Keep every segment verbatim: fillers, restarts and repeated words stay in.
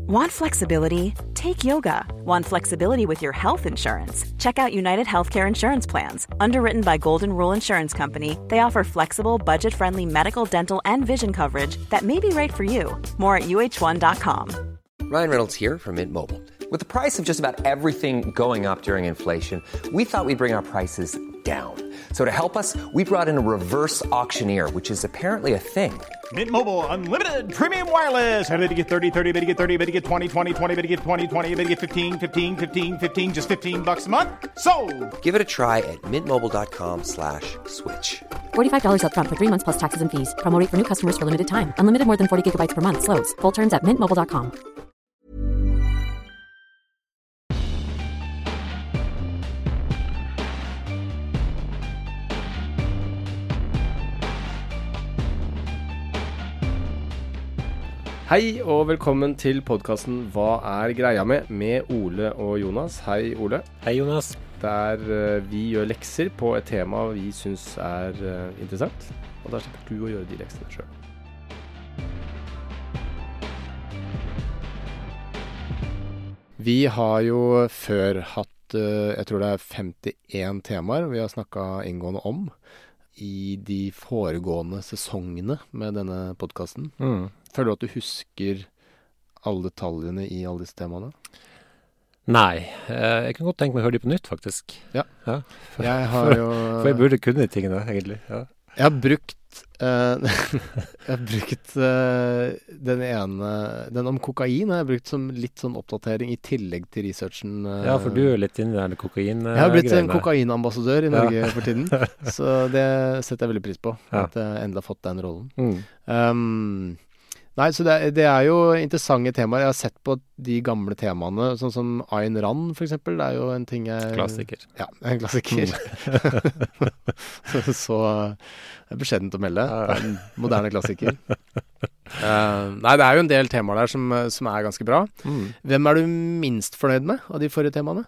Want flexibility? Take yoga. Want flexibility with your health insurance? Check out United Healthcare Insurance Plans. Underwritten by Golden Rule Insurance Company, they offer flexible, budget-friendly medical, dental, and vision coverage that may be right for you. More at U H one dot com. Ryan Reynolds here from Mint Mobile. With the price of just about everything going up during inflation, we thought we'd bring our prices down. So to help us, we brought in a reverse auctioneer, which is apparently a thing. Mint Mobile Unlimited Premium Wireless. How to get thirty, thirty, how to get thirty, how to get twenty, twenty, twenty, how to get twenty, twenty, how to get fifteen, fifteen, fifteen, fifteen, just fifteen bucks a month? Sold! Give it a try at mintmobile.com slash switch. forty-five dollars up front for three months plus taxes and fees. Promo rate for new customers for limited time. Unlimited more than forty gigabytes per month. Slows full terms at mint mobile dot com. Hei og velkommen til podcasten Hva er greia med? Med Ole og Jonas. Hei Ole. Hei Jonas. Der uh, vi gjør lekser på et tema vi synes er uh, interessant. Og da slipper du å gjøre de leksene selv. Vi har jo før hatt, uh, jeg tror det er femtien temaer vi har snakket inngående om i de foregående sesongene med denne podcasten. Mm. Føler du at du husker alle detaljene i alle disse temaene? Nei, eh, jeg kan godt tenke meg å høre de på nytt, faktisk. Ja. Ja. For, Jeg har jo... for jeg burde kunne de tingene, egentlig. Ja. Jeg har brukt, uh, jeg har brukt uh, den ene, den om kokain har jeg brukt som litt sånn oppdatering i tillegg til researchen. Uh, ja, for du er litt inne i den kokain uh, Jeg har blitt en greiene. kokainambassadør i Norge Ja. for tiden, så det setter jeg veldig pris på, Ja. at jeg endelig har fått den rollen. Mm. Um, Nei, så det, det er jo interessante temaer. Jeg har sett på de gamle temaene, sånn som Ayn Rand for eksempel. Det er jo en ting jeg... Klassiker. Ja, en klassiker. så, så det er beskjedent å melde. Det er en moderne klassiker. Uh, nei, det er jo en del temaer der som, som er ganske bra. Mm. Hvem er du minst fornøyd med av de forrige temaene?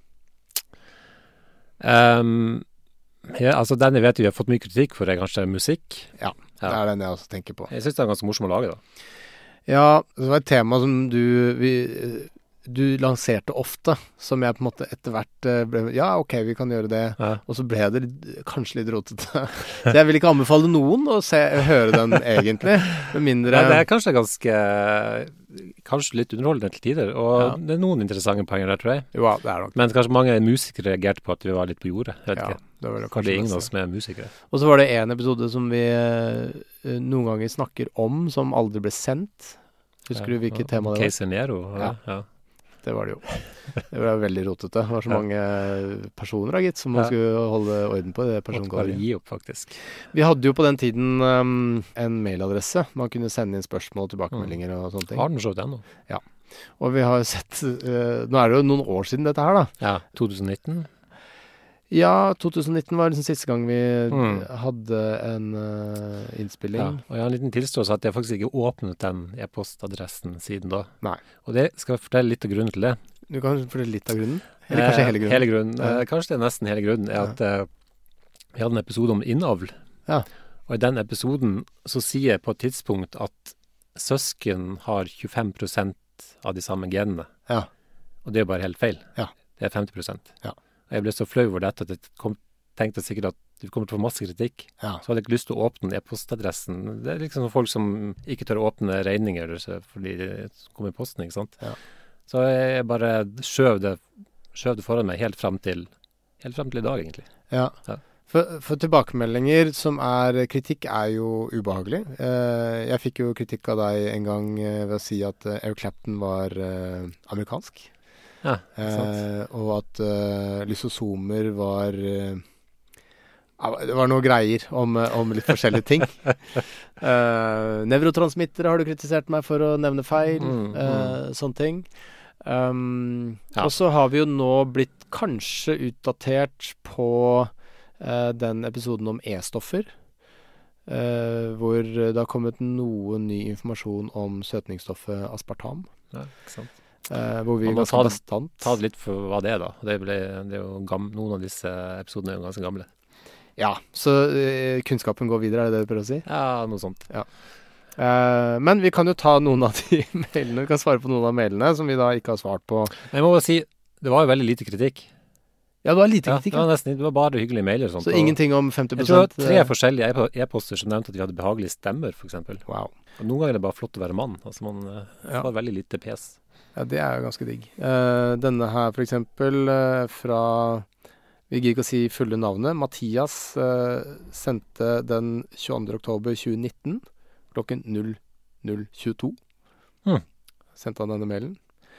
Um, ja, altså den jeg vet vi har fått mye kritikk for er kanskje musikk. Ja, det er den jeg også tenker på. Jeg synes det er ganske morsom å lage da. Ja, det var et tema som du, vi, du lanserte ofte, som jeg på en måte etter hvert ble, ja, ok, vi kan gjøre det, Ja. og så ble det litt- kanskje litt rotete. Så jeg vil ikke anbefale noen å se, høre den egentlig, med mindre... Ja, det er kanskje ganske, kanskje litt underholdende til tider, og Ja. det er noen interessante poenger der, tror jeg. Jo, ja, det er nok. Men kanskje mange musikere reagerte på at vi var litt på jordet, jeg vet Ja, ikke. det var det Kanskje kanskje ingen av mest. oss som er musikere. Og så var det en episode som vi eh, noen ganger snakker om, som aldri ble sendt. Husker du hvilket tema det var? Casey Nero. Ja. Ja. Ja. Det var det jo. Det var veldig rotete. Det var så Ja. mange personer, da, gitt, som man Ja. skulle holde orden på i det Måtte bare persongaleriet. gi opp, faktisk. Vi hadde jo på den tiden um, en mailadresse. Man kunne sende inn spørsmål og tilbakemeldinger og sånne ting. Har den så vidt ennå? Og vi har jo sett uh, nå er det jo noen år siden dette her, da. Ja, tjue nitten. Ja, tjue nitten var liksom siste gang vi Mm. hadde en uh, innspilling. Ja, og jeg har en liten tilståelse at jeg faktisk ikke åpnet den e-postadressen siden da. Nei. Og det skal jeg fortelle litt av grunnen til det. Du kan fortelle litt av grunnen? Eller kanskje Eh, hele grunnen? Hele grunnen. Ja. Eh, kanskje det er nesten hele grunnen, er at eh, vi hadde en episode om innavl. Ja. Og i den episoden så sier jeg på et tidspunkt at søsken har tjuefem prosent av de samme genene. Ja. Og det er jo bare helt feil. Ja. Det er femti prosent. Ja. Og jeg ble så flau over dette at jeg kom, tenkte sikkert at vi kommer til å få masse kritikk. Ja. Så hadde jeg ikke lyst til å åpne e-postadressen. Det er liksom folk som ikke tør å åpne regninger så- fordi det kommer i posten, ikke sant? Ja. Så jeg bare skjøv det, skjøv det foran meg helt frem til, helt frem til i dag, egentlig. Ja. Ja. For, for tilbakemeldinger som er kritikk er jo ubehagelig. Eh, jeg fikk jo kritikk av deg en gang eh, ved å si at eh, Eric Clapton var eh, amerikansk. Ja, sant. Eh, og at uh, lysosomer var uh, ja, det var noe greier om, uh, om litt forskjellige ting. uh, Nevrotransmittere har du kritisert meg for å nevne feil. Mm, uh, sånne ting. Um, Ja. Og så har vi jo nå blitt kanskje utdatert på uh, den episoden om E-stoffer. Uh, hvor det har kommet noe ny informasjon om søtningsstoffet aspartam. Ja, ikke sant. Uh, hvor vi Man må ganske ta det- bastant Ta det litt for hva det er, da. Det, ble, det er jo gam, noen av disse episodene er jo ganske gamle. Ja, så uh, kunnskapen går videre, er det det du prøver å si? Ja, noe sånt. Ja. Uh, men vi kan jo ta noen av de mailene, vi kan svare på noen av mailene som vi da ikke har svart på. Jeg må bare si, det var jo veldig lite kritikk. Ja, det var lite kritikk. Ja, det var nesten, det var bare hyggelige mailer. Sånt, så ingenting om femti prosent? Jeg tror det var tre forskjellige e-poster som nevnte at vi hadde behagelige stemmer, for eksempel. Wow. Og noen ganger er det bare flott å være mann. Altså man uh, ja. får veldig lite pes. Ja, det er jo ganske digg. Uh, denne her, for eksempel, uh, fra... Vi gir ikke å si fulle navnet. Mathias uh, sendte den tjueandre oktober tjue nitten klokken null null tjueto. Hmm. Sendte han denne mailen.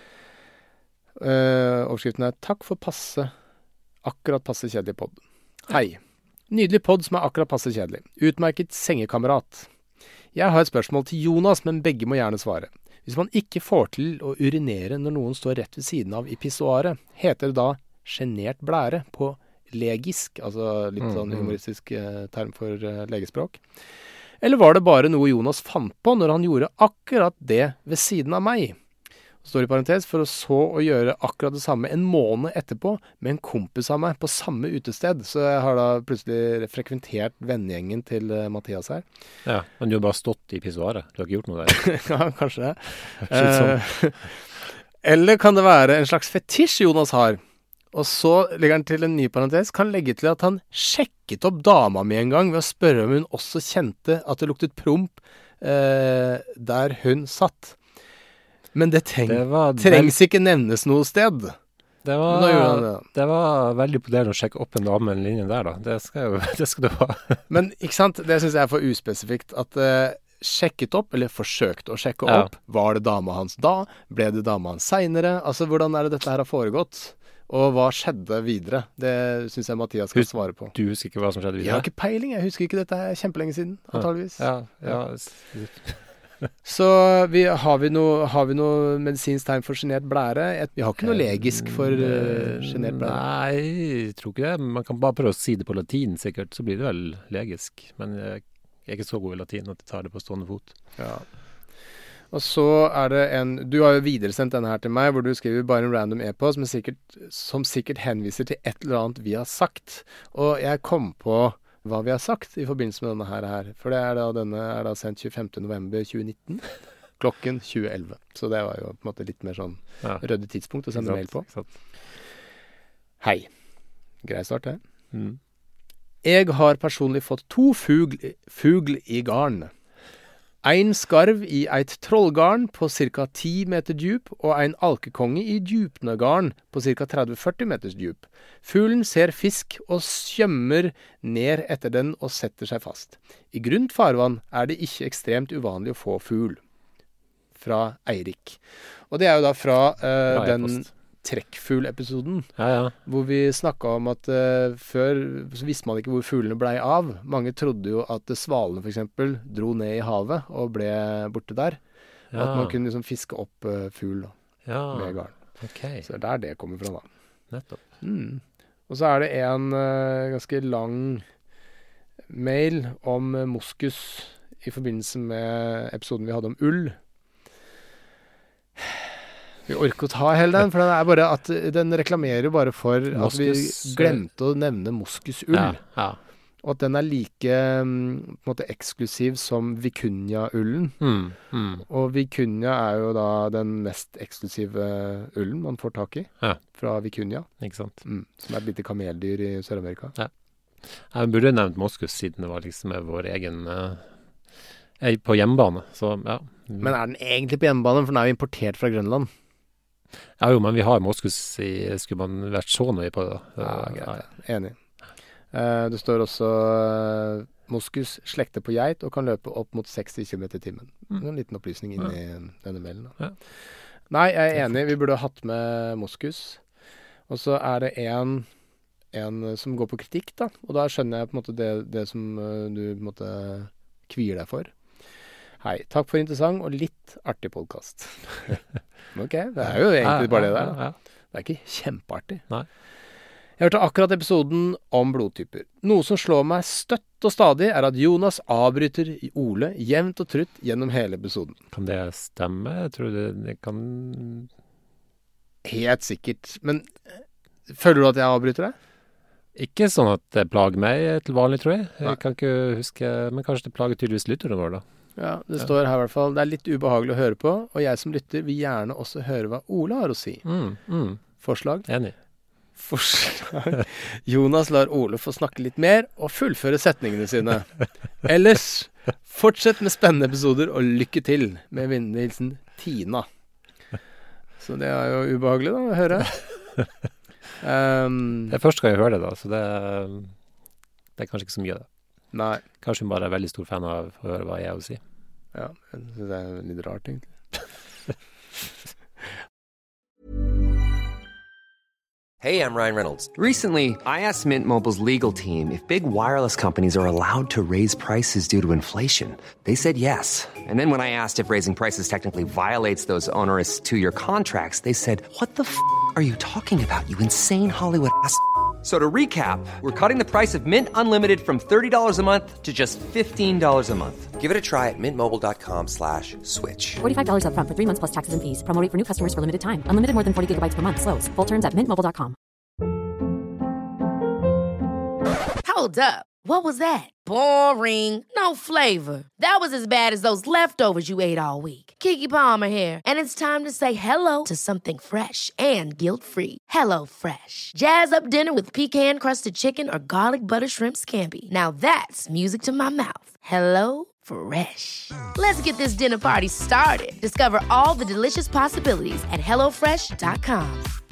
Uh, overskriften er «Takk for passe, akkurat passe kjedelig podd». Hei. Nydelig podd som er akkurat passe kjedelig. Utmerket sengekamerat. Jeg har et spørsmål til Jonas, men begge må gjerne svare. Hvis man ikke får til å urinere når noen står rett ved siden av i pissoaret, heter det da genert blære på legisk, altså litt sånn humoristisk eh, term for eh, legespråk. Eller var det bare noe Jonas fant på når han gjorde akkurat det ved siden av meg? Står i parentes, for å så å gjøre akkurat det samme en måned etterpå med en kompis av meg på samme utested. Så jeg har da plutselig frekventert vennegjengen til uh, Mathias her. Ja, men du har bare stått i pissoaret. Du har ikke gjort noe der. Ja, kanskje det. Uh, eller kan det være en slags fetisj Jonas har? Og så legger han til en ny parentes, kan legge til at han sjekket opp dama mi en gang ved å spørre om hun også kjente at det luktet promp uh, der hun satt. Men det, treng, det var, trengs ikke nevnes noe sted. Det var, det. det var veldig imponerende å sjekke opp en dame med en linje der, da. Det skal, jo, det skal du ha. Men ikke sant, det synes jeg er for uspesifikt. At uh, sjekket opp, eller forsøkte å sjekke ja. opp, var det dama hans da? Ble det dama hans senere? Altså, hvordan er det dette her har foregått? Og hva skjedde videre? Det synes jeg Mathias skal svare på. Du husker ikke hva som skjedde videre? Jeg har ikke peiling, jeg husker ikke dette her kjempelenge siden, antageligvis. Ja, ja, ja. Så vi, har, vi noe, har vi noe medisinsk tegn for genert blære? Vi har ikke noe legisk for uh, genert blære. Nei, jeg tror ikke det. Man kan bare prøve å si det på latin sikkert, så blir det vel legisk. Men jeg er ikke så god i latin at jeg tar det på stående fot. Ja. Og så er det en... Du har jo videresendt denne her til meg, hvor du skriver bare en random e-post, men sikkert, som sikkert henviser til et eller annet vi har sagt. Og jeg kom på... hva vi har sagt i forbindelse med denne her, her. For det er da, denne er da sendt tjuefemte november tjue nitten, klokken tjue elleve. Så det var jo på en måte litt mer sånn ja. rødde tidspunkt å sende mail på. Hei. Grei start her. Mm. Jeg har personlig fått to fugl, fugl i garn. Ein skarv i eit trollgarn på cirka ti meter djup, og ein alkekonge i djupnegarn på cirka tretti til førti meters djup. Fuglen ser fisk og skjømmer ned etter den og setter seg fast. I grunt farvann er det ikke ekstremt uvanlig å få fugl. Fra Eirik. Og det er jo da fra uh, den trekkfugl-episoden, ja, ja. hvor vi snakket om at uh, før så visste man ikke hvor fuglene ble av. Mange trodde jo at svalene for eksempel dro ned i havet og ble borte der. Ja. At man kunne liksom fiske opp uh, fugl ja. med garn. Okay. Så det er der det kommer fra da. Nettopp. Mm. Og så er det en uh, ganske lang mail om uh, moskus i forbindelse med episoden vi hadde om ull. Vi orker å ta hele den, for den er bare at den reklamerer jo bare for at vi glemte å nevne moskusull. Ja, ja. Og at den er like um, på en måte eksklusiv som vikunja-ullen. Mm, mm. Og vikunja er jo da den mest eksklusive ullen man får tak i ja. fra vikunja. Ikke sant? Mm, som er et lite kameldyr i Sør-Amerika. Ja. Jeg burde nevnt moskus siden det var liksom vår egen uh, på hjemmebane. Så, ja. Men er den egentlig på hjemmebane, for den er jo importert fra Grønland? Ja jo, men vi har moskus i... Skulle man vært så nøye på det? Ja, greit. Enig. Uh, det står også uh, moskus slekter på geit og kan løpe opp mot seksti kilometer i timen. Mm. En liten opplysning inn i ja. denne mailen. Da. Ja. Nei, jeg er enig. Vi burde ha hatt med moskus. Og så er det en, en som går på kritikk, da. Og da skjønner jeg på en måte det, det som uh, du på en måte kvier deg for. Hei, takk for interessant og litt artig podcast. Ok, det er jo egentlig bare det der. Da. Ja, ja. Det er ikke kjempeartig. Nei. Jeg hørte akkurat episoden om blodtyper. Noe som slår meg støtt og stadig er at Jonas avbryter Ole jevnt og trutt gjennom hele episoden. Kan det stemme? Jeg tror det, det kan... Helt sikkert. Men føler du at jeg avbryter deg? Ikke sånn at det plager meg til vanlig, tror jeg. Jeg Nei. kan ikke huske, men kanskje det plager tydeligvis lytterne våre da. Ja, det Ja. står her i hvert fall. Det er litt ubehagelig å høre på, og jeg som lytter vil gjerne også høre hva Ole har å si. Mm, mm. Forslag? Enig. Forslag. Jonas lar Ole få snakke litt mer og fullføre setningene sine. Ellers, fortsett med spennende episoder og lykke til med vennhilsen Tina. Så det er jo ubehagelig da, å høre. Um, Det er første gang jeg hører det da, så det, det er kanskje ikke så mye av det. nei, Kanskje hun bare er veldig stor fan av å høre hva jeg vil si. ja, jeg synes det er litt rart egentlig. Hey, I'm Ryan Reynolds. Recently, I asked Mint Mobile's legal team if big wireless companies are allowed to raise prices due to inflation. They said yes. And then when I asked if raising prices technically violates those onerous two-year contracts, they said, what the f*** are you talking about, you insane Hollywood ass f- So to recap, we're cutting the price of Mint Unlimited from thirty dollars a month to just fifteen dollars a month. Give it a try at mintmobile.com slash switch. forty-five dollars up front for three months plus taxes and fees. Promo rate for new customers for limited time. Unlimited more than forty gigabytes per month. Slows full terms at mint mobile dot com. Hold up. What was that? Boring. No flavor. That was as bad as those leftovers you ate all week. Keke Palmer here, and it's time to say hello to something fresh and guilt-free. Hello Fresh. Jazz up dinner with pecan-crusted chicken or garlic butter shrimp scampi. Now that's music to my mouth. Hello Fresh. Let's get this dinner party started. Discover all the delicious possibilities at hello fresh dot com.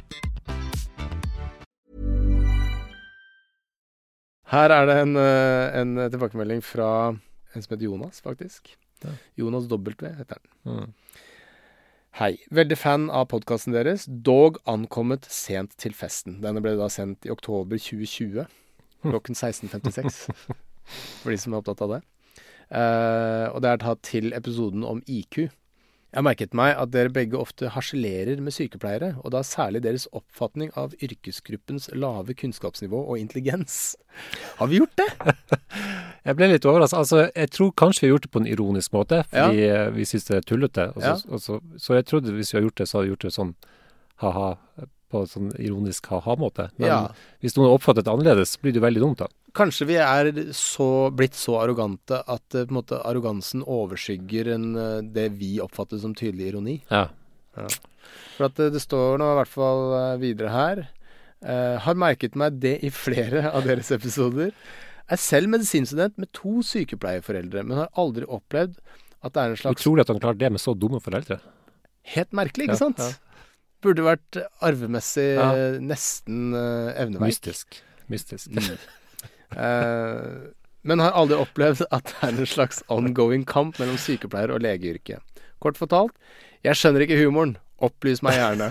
Her er det en, eh, en tilbakemelding fra en som heter Jonas, faktisk. Ja. Jonas W heter han. Mm. Hei, veldig fan av podcasten deres, dog ankommet sent til festen. Denne ble da sendt i oktober tjue tjue, klokken seksten femtiseks, for de som er opptatt av det. Eh, og det er tatt til episoden om I Q. Jeg merket meg at dere begge ofte harselerer med sykepleiere, og da særlig deres oppfatning av yrkesgruppens lave kunnskapsnivå og intelligens. Har vi gjort det? Jeg ble litt overrasket. Altså, jeg tror kanskje vi har gjort det på en ironisk måte, fordi ja. vi synes det er tullete. Og så, Ja. og så, så jeg trodde hvis vi har gjort det, så har vi gjort det sånn haha, på en sånn ironisk haha-måte. Men Ja. hvis noen har oppfattet det annerledes, blir det jo veldig dumt da. Kanskje vi er så, blitt så arrogante at eh, på en måte arrogansen overskygger en, eh, det vi oppfatter som tydelig ironi. Ja. For at det, det står nå i hvert fall eh, videre her. Eh, har merket meg det i flere av deres episoder. Er selv medisinstudent med to sykepleierforeldre, men har aldri opplevd at det er en slags Utrolig at han klarer det med så dumme foreldre. Helt merkelig, ikke Ja, sant? ja. Burde vært arvemessig Ja. eh, nesten eh, evneverk. Mystisk. Mystisk. Mm. Eh, men har aldri opplevd at det er en slags ongoing kamp mellom sykepleier og legeyrket. Kort fortalt, jeg skjønner ikke humoren. Opplys meg gjerne.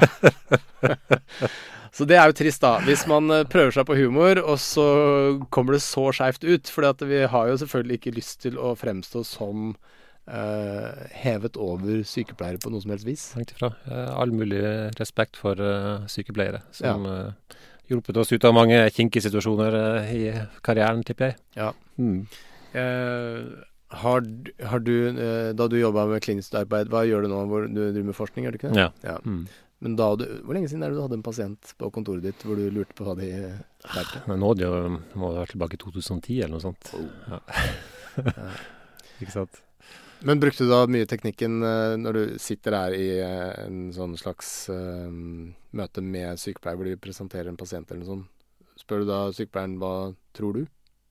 Så det er jo trist da, hvis man eh, prøver seg på humor, og så kommer det så skjevt ut, for vi har jo selvfølgelig ikke lyst til å fremstå som eh, hevet over sykepleiere på noe som helst vis. Langt ifra. Eh, All mulig respekt for eh, sykepleiere som ja. hjulpet oss ut av mange kinkige situasjoner eh, i karrieren, tipper jeg. Ja. Mm. Eh, har, d- har du, eh, da du jobbet med klinisk arbeid, hva gjør du nå? Hvor du driver med forskning, gjør du ikke det? Ja. Ja. Mm. Men da du, hvor lenge siden er det du hadde en pasient på kontoret ditt hvor du lurte på hva de lærte? Men nå det jo, må det være tilbake i to tusen og ti eller noe sånt. Ja. Ikke sant? Men brukte du da mye teknikken eh, når du sitter der i eh, en sånn slags eh, møte med sykepleier hvor de presenterer en pasient eller noe sånt? Spør du da sykepleieren hva tror du?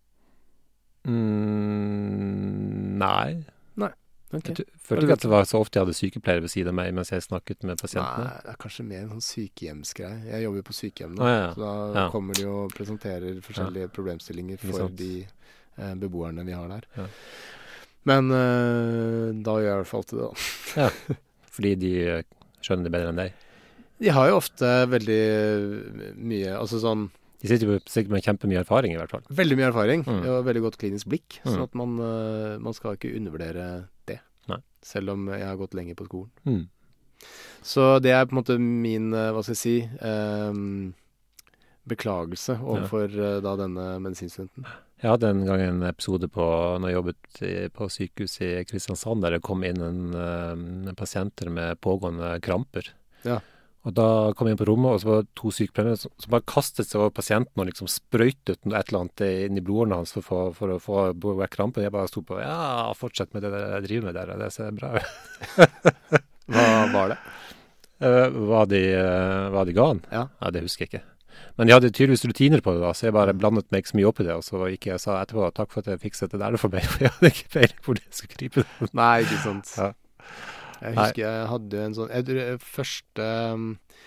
Mm, nei. Okay. Jeg tu- følte ikke at det var så ofte jeg hadde sykepleiere ved siden av meg mens jeg snakket med pasientene. Nei, det er kanskje mer en sånn sykehjemsgreie. Jeg jobber jo på sykehjem nå, Å, ja, ja. så da Ja. kommer de og presenterer forskjellige problemstillinger Ikke for sant. de eh, beboerne vi har der. Ja. Men eh, da gjør jeg i hvert fall til det da. Ja. Fordi de eh, skjønner det bedre enn deg. De har jo ofte veldig mye, altså sånn, De sitter jo sikkert med kjempemye erfaring i hvert fall. veldig mye erfaring Mm. og veldig godt klinisk blikk, sånn Mm. at man, eh, man skal ikke undervurdere det. Nei. Selv om jeg har gått lenge på skolen. Mm. Så det er på en måte min, eh, hva skal jeg si, ehm, beklagelse overfor eh, da denne medisinstudenten. Jeg hadde en gang en episode på, når jeg jobbet i, på sykehus i Kristiansand, der det kom inn en, eh, en pasienter med pågående kramper. Ja. Og da kom jeg inn på rommet, og så var det to sykepleiere som, som bare kastet seg over pasienten og liksom sprøytet et eller annet inn i blodårene hans for, for, for å få vekk krampen. Jeg bare sto på, ja, fortsett med det jeg driver med der, det ser bra ut. Hva var det? Uh, hva, de, uh, hva de ga han? Ja. Ja, det husker jeg ikke. Men de hadde tydeligvis rutiner på det da, så jeg bare blandet meg ikke så mye opp i det, og så ikke jeg sa etterpå, takk for at jeg fikset det der for meg, for jeg hadde ikke peiling hvor det skulle gripe det. Nei, ikke sant. Ja. Jeg husker jeg hadde en sånn, jeg tror første um,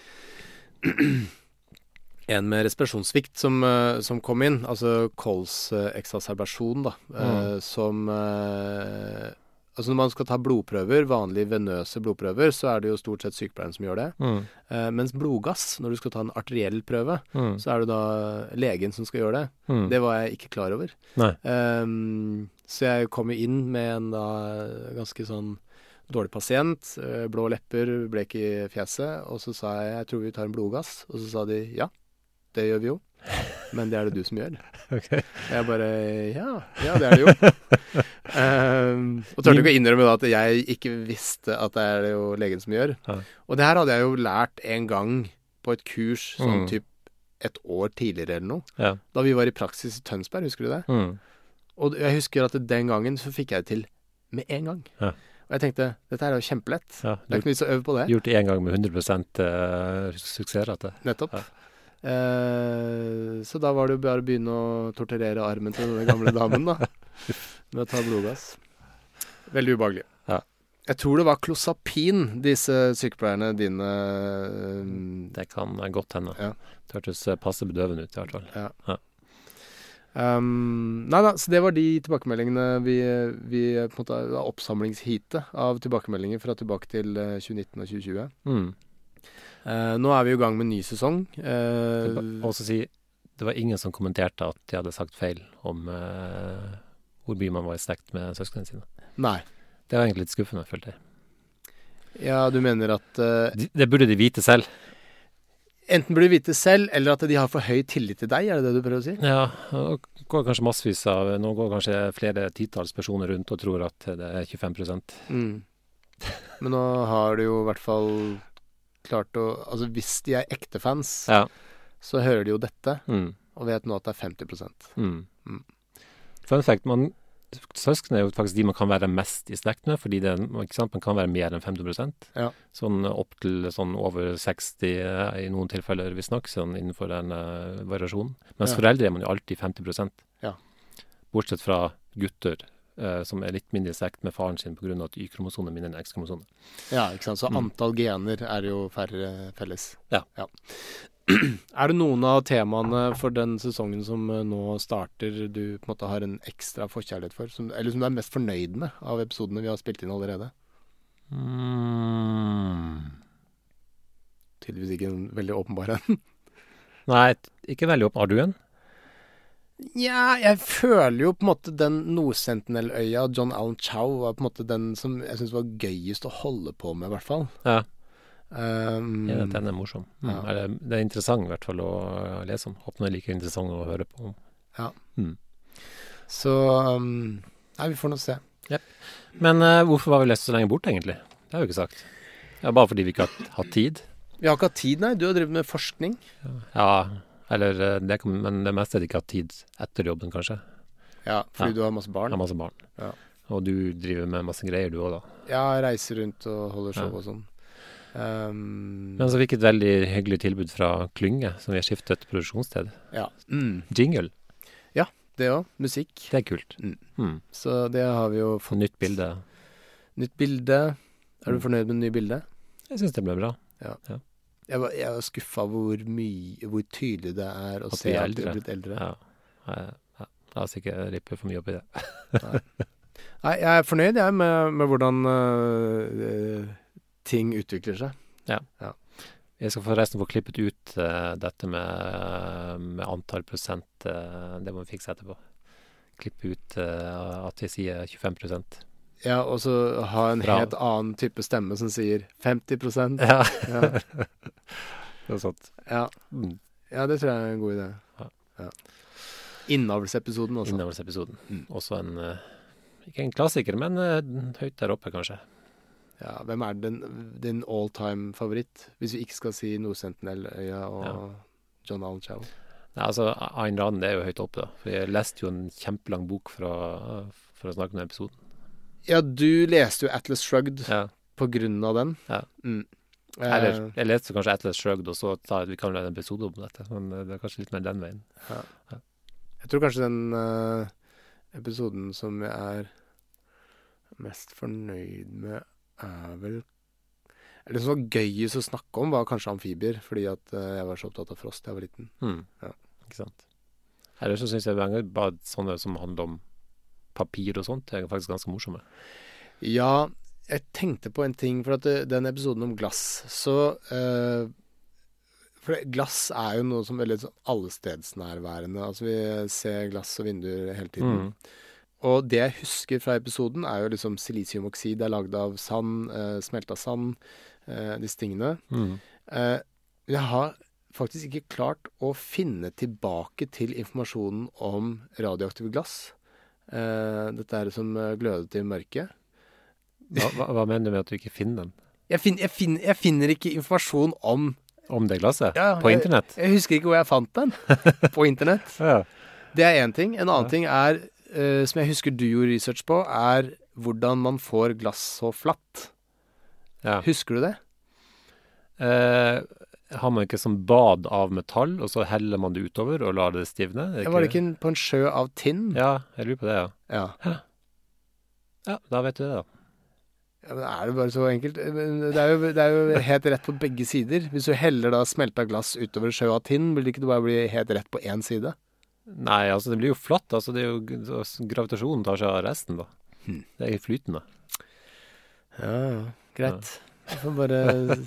en med respirasjonssvikt som, uh, som kom inn, altså kolseksacerbasjon da, mm. uh, som, uh, altså når man skal ta blodprøver, vanlige venøse blodprøver, så er det jo stort sett sykepleieren som gjør det. Mm. Uh, mens blodgass, når du skal ta en arteriell prøve, mm. så er det da legen som skal gjøre det. Mm. Det var jeg ikke klar over. Nei. Um, så jeg kom jo inn med en da ganske sånn dårlig pasient, blå lepper, blek i fjeset, og så sa jeg, jeg tror vi tar en blodgass, og så sa de, ja, det gjør vi jo, men det er det du som gjør. Okay. Jeg bare, ja, ja, det er det jo. um, og tørte ikke å innrømme da at jeg ikke visste at det er det jo legen som gjør. Ja. Og det her hadde jeg jo lært en gang på et kurs, sånn mm. typ et år tidligere eller noe, ja. Da vi var i praksis i Tønsberg, husker du det? Mm. Og jeg husker at den gangen så fikk jeg det til med en gang. Ja. Og jeg tenkte, dette er jo kjempelett. Ja, det er ikke vits å øve på det. Gjort det en gang med hundre prosent uh, suksessrate. Nettopp. Ja. Uh, så da var det jo bare å begynne å torturere armen til denne gamle damen da, med å ta blodgass. Veldig ubehagelig. Ja. Jeg tror det var Clozapin, disse sykepleierne dine. Uh, det kan godt hende. Ja. Det hørtes passe bedøvende ut i hvert fall. Ja. Ja. Um, nei da, så det var de tilbakemeldingene vi, vi på en måte var oppsamlingshitet av tilbakemeldinger fra tilbake til uh, tjue nitten og tjue tjue. Mm. Uh, nå er vi jo i gang med en ny sesong. Uh, også si, det var ingen som kommenterte at de hadde sagt feil om uh, hvor mye man var i slekt med søsknene sine. Nei. Det var egentlig litt skuffende, følte jeg. Ja, du mener at uh, de, det burde de vite selv. Enten burde de vite selv, eller at de har for høy tillit til deg, er det det du prøver å si? Ja, det går kanskje massevis av, nå går kanskje flere titalls personer rundt og tror at det er tjuefem prosent. Mm. Men nå har de jo i hvert fall klart å, altså hvis de er ekte fans, ja. Så hører de jo dette, mm. og vet nå at det er femti prosent. Mm. Mm. Fun fact, man... Søsken er jo faktisk de man kan være mest i slekt med, fordi det, ikke sant, man kan være mer enn femti prosent. Ja. Sånn opp til sånn over seksti i noen tilfeller vi snakker, sånn innenfor den uh, variasjonen. Mens ja. Foreldre er man jo alltid femti prosent. Ja. Bortsett fra gutter, uh, som er litt mindre i slekt med faren sin på grunn av at Y-kromosonen er mindre enn X-kromosonen. Ja, ikke sant? Så mm. antall gener er jo færre felles. Ja. Ja. Er det noen av temaene for den sesongen som nå starter du på en måte har en ekstra forkjærlighet for, som, eller som du er mest fornøyd med av episodene vi har spilt inn allerede? Mm. Tydeligvis ikke en veldig åpenbar en. Nei, ikke veldig åpen. Har du en? Ja, jeg føler jo på en måte den Nordsentinelløya og John Allen Chow var på en måte den som jeg synes var gøyest å holde på med, i hvert fall. Ja. Um, ja, den er morsom. Mm. Ja. Er det, det er interessant i hvert fall å lese om. Håper det er like interessant å høre på. Ja. Mm. Så um, nei, vi får nå se. Yep. Men uh, hvorfor var vi lest så lenge bort, egentlig? Det har vi ikke sagt. Ja, bare fordi vi ikke har hatt tid. Vi har ikke hatt tid, nei. Du har drevet med forskning. Ja, eller det kan, men det meste er det ikke hatt tid etter jobben, kanskje. Ja, fordi ja. Du har masse barn. Jeg har masse barn. Ja. Og du driver med masse greier, du også da. Ja, jeg reiser rundt og holder show ja. Og sånn. Um, Men så fikk et veldig hyggelig tilbud fra Klynge, som vi har skiftet produksjonssted. Ja. Mm. Jingle. Ja, det også. Musikk. Det er kult. Mm. Mm. Så det har vi jo fått. Nytt bilde. Nytt bilde. Er du fornøyd med det nye bildet? Jeg synes det ble bra. Ja. Ja. Jeg var, jeg var skuffet hvor mye, hvor tydelig det er å at se at du er blitt eldre. Ja. Jeg, ja. La oss ikke rippe for mye opp i det. Nei. Nei, jeg er fornøyd jeg, med, med hvordan uh, ting utvikler seg. Ja. Ja. Jeg skal forresten få klippet ut uh, dette med, med antall prosent. Uh, det må vi fikse etterpå. Klippe ut uh, at jeg sier tjuefem prosent. Ja, og så ha en Bra. Helt annen type stemme som sier femti prosent. Ja. Ja. Det er sånt. Ja. Mm. Ja, det tror jeg er en god idé. Ja. Ja. Innavlsepisoden også. Innavlsepisoden. Mm. Også en, uh, ikke en klassiker, men uh, høyt der oppe, kanskje. Ja, hvem er din, din all-time favoritt? Hvis vi ikke skal si Nordsentinelløya og ja. John Allen Chau. Nei, altså, Ayn Rand er jo høyt oppe, da. For jeg leste jo en kjempelang bok fra, for å snakke om den episoden. Ja, du leste jo Atlas Shrugged ja. på grunn av den. Ja. Mm. Eller, jeg leste kanskje Atlas Shrugged, og så sa jeg at vi kan lage en episode om dette. Men det er kanskje litt mer den veien. Ja. Ja. Jeg tror kanskje den uh, episoden som jeg er mest fornøyd med, er vel det som var gøyest å snakke om var kanskje amfibier, fordi at uh, jeg var så opptatt av frost da jeg var liten. Mm. Ja, ikke sant. Eller så synes jeg bare sånne som handler om papir og sånt, er faktisk ganske morsomme. Ja, jeg tenkte på en ting, for at det, den episoden om glass, så uh, for det, glass er jo noe som er veldig sånn allestedsnærværende. Altså vi ser glass og vinduer hele tiden. Mm. Og det jeg husker fra episoden er jo liksom silisiumoksid, det er laget av sand, uh, smelta sand, uh, disse tingene. Mm. Uh, jeg har faktisk ikke klart å finne tilbake til informasjonen om radioaktive glass. Uh, dette er det som glødet i mørket. Hva, hva, hva mener du med at du ikke finner den? Jeg, fin, jeg, fin, jeg finner ikke informasjon om Om det glasset? Ja, på internett? Jeg, jeg husker ikke hvor jeg fant den. På internett. Ja. Det er en ting. En annen ja. ting er, uh, som jeg husker du gjorde research på, er hvordan man får glass så flatt. Ja. Husker du det? Uh, har man ikke sånn bad av metall, og så heller man det utover og lar det stivne? Det ikke... Var det ikke på en sjø av tinn? Ja, jeg lurer på det, ja. Ja, ja da vet du det, da. Ja, men er det bare så enkelt? Det er, jo, det er jo helt rett på begge sider. Hvis du heller da smelta glass utover sjø av tinn, vil det ikke bare bli helt rett på én side? Nei, altså det blir jo flatt. Altså det er jo gravitasjonen tar seg av resten, da. Hmm. Det er flytende. Ja, greit. Jeg får bare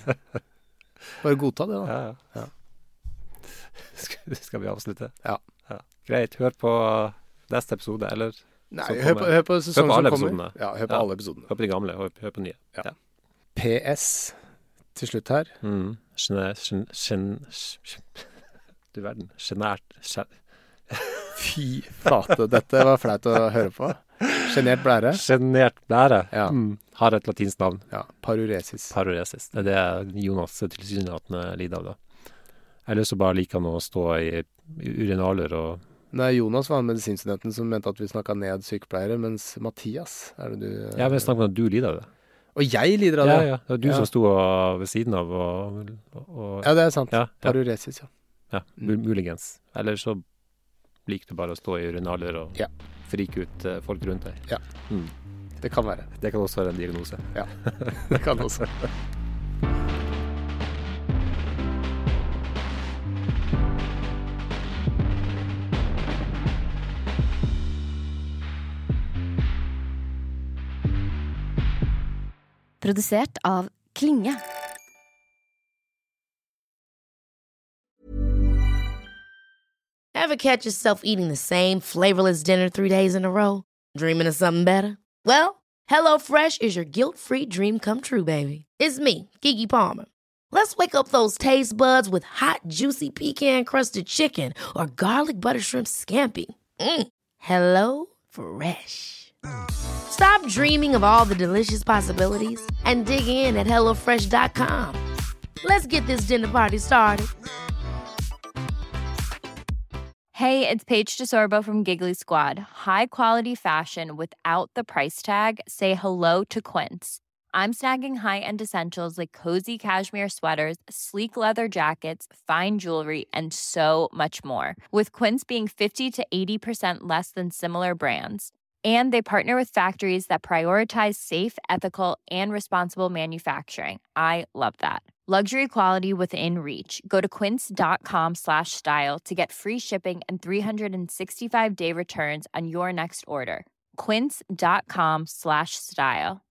bare godta det, da. Ja, ja. Skal, skal vi avslutte? Ja. ja. Greit, hør på neste episode, eller... Nei, hør på, hør på sesongen som kommer. Episodene. Ja, hør på ja. alle episodene. Hør på de gamle, hør, hør på nye. Ja. Ja. P S til slutt her. Mm. Gener, gen, gen, gen, du verden. Genert. Gen. Fy flate, dette var flaut å høre på. Genert blære. Genert blære. Ja. Mm. Har et latinsk navn. Ja, paruresis. Paruresis. Det er det Jonas tilsynelatende lider av da. Eller så bare liker han å stå i, i urinaler og... Nei, Jonas var medisinstudenten som mente at vi snakket ned sykepleiere, mens Mathias, er det du... Ja, men jeg snakker om at du lider av det. Og jeg lider av det? Ja, ja. Det var du ja. som sto ved siden av og... og ja, det er sant. Ja, ja. Paruresis, ja. Ja, muligens. Eller så liker du bare å stå i urinaler og ja. frike ut uh, folk rundt deg. Ja, mm. det kan være. Det kan også være en diagnose. Ja, det kan også. Produsert av Klinge. Ever catch yourself eating the same flavorless dinner three days in a row? Dreaming of something better? Well, HelloFresh is your guilt-free dream come true, baby. It's me, Keke Palmer. Let's wake up those taste buds with hot, juicy pecan-crusted chicken or garlic butter shrimp scampi. Mm. Hello Fresh. Stop dreaming of all the delicious possibilities and dig in at hello fresh dot com. Let's get this dinner party started. Hey, it's Paige DeSorbo from Giggly Squad. High quality fashion without the price tag. Say hello to Quince. I'm snagging high-end essentials like cozy cashmere sweaters, sleek leather jackets, fine jewelry, and so much more. With Quince being fifty to eighty percent less than similar brands. And they partner with factories that prioritize safe, ethical, and responsible manufacturing. I love that. Luxury quality within reach. Go to quince.com slash style to get free shipping and three sixty-five day returns on your next order. Quince.com slash style.